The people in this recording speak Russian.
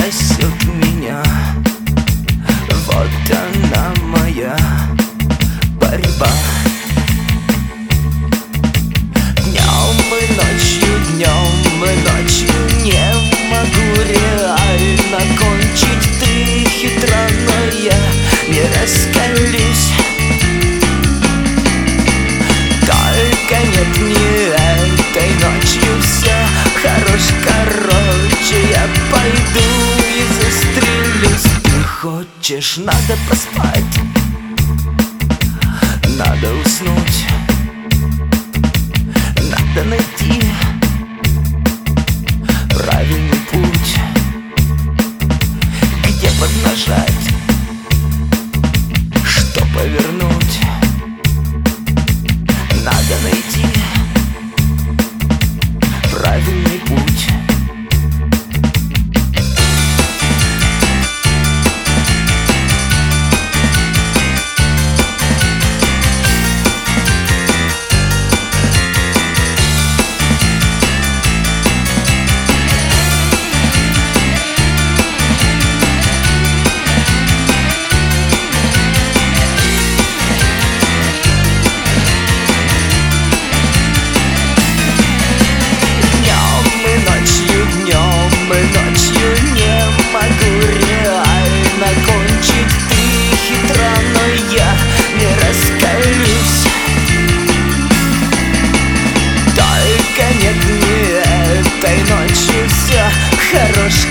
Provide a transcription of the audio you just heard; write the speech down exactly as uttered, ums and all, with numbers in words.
сосет меня. Вот она моя борьба. Днем и ночью, днем и ночью не могу реально кончить. Ты хитра, но я не раскалюсь. Только нет, не этой ночью все хорош. Короче, я пойду и застрелюсь. Ты хочешь, надо поспать, надо уснуть, надо найти правильный путь, где поднажать, что повернуть. Надо найти правильный путь. Ночью все хорош.